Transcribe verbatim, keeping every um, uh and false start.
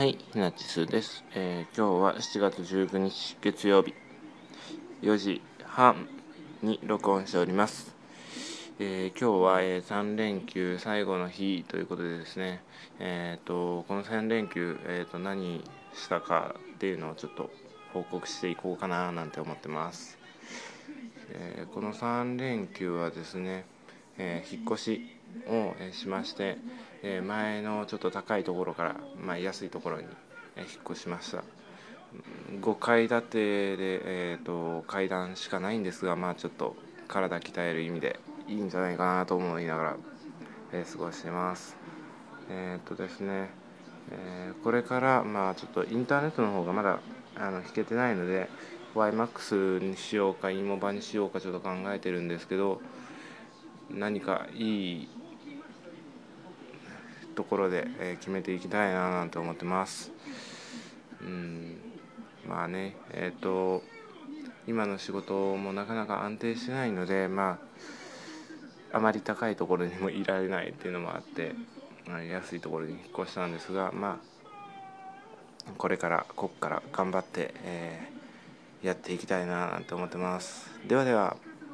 はい、ひなちすです、えー、今日はしちがつじゅうくにち月曜日よじはんに録音しております。えー、今日は、えー、さん連休最後の日ということでですね、えー、とこのさん連休、えー、と何したかっていうのをちょっと報告していこうかななんて思ってます。えー、このさん連休はですね、えー、引っ越しをしまして、えー、前のちょっと高いところから、まあ、安いところに引っ越しました。ごかい建てで、えー、と階段しかないんですが、まあ、ちょっと体鍛える意味でいいんじゃないかなと思いながら、えー、過ごしてます。えっ、ー、とですね、えー、これから、まあ、ちょっとインターネットの方がまだあの引けてないので ワイマックス にしようかイモバにしようかちょっと考えてるんですけど、何かいいところで、えー、決めていきたいななんて思ってます。うんまあねえっ、ー、と今の仕事もなかなか安定してないので、まああまり高いところにもいられないっていうのもあって、まあ、安いところに引っ越したんですが、まあこれからここから頑張って、えー、やっていきたいななんて思ってます。ではでは。